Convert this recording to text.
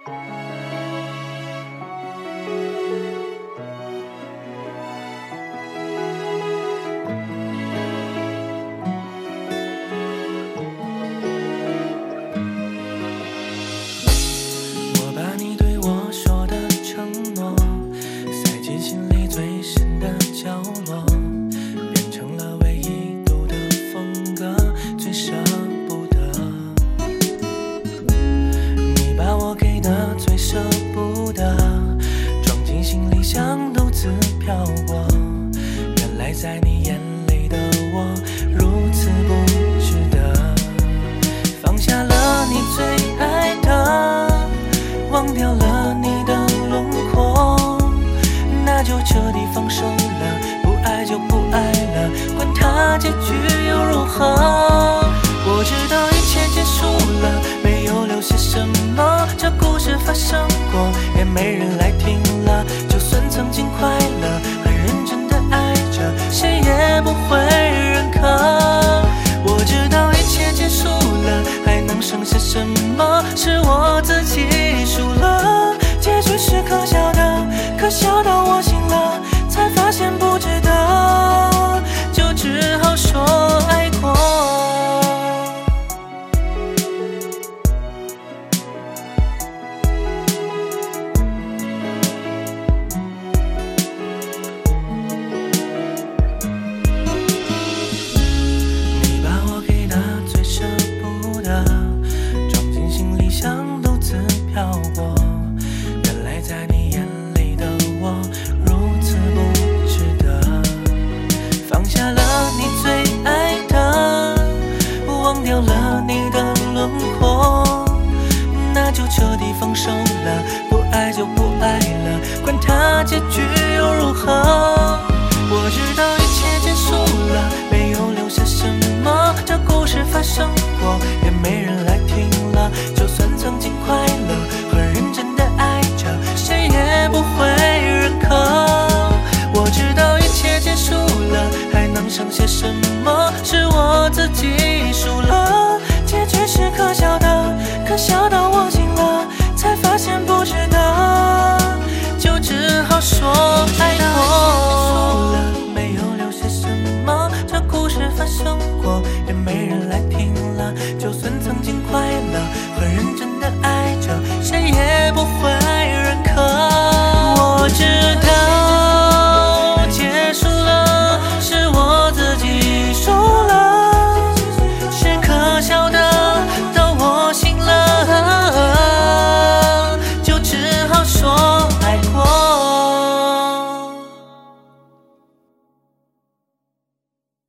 我把你对我说的承诺塞进心里最深的角落，变成了唯一读的风格，最舍不得。你把我给的最舍不得装进行李箱，独自飘过。原来在你眼里的我如此不值得。放下了你最爱的，忘掉了你的轮廓，那就彻底放手了，不爱就不爱了，管它结局又如何。我知道一切结束了，没有留下什么，这故事发生过，也没人来听了。就算曾经快乐，很认真的爱着，谁也不会认可。我知道一切结束了，还能剩下什么？是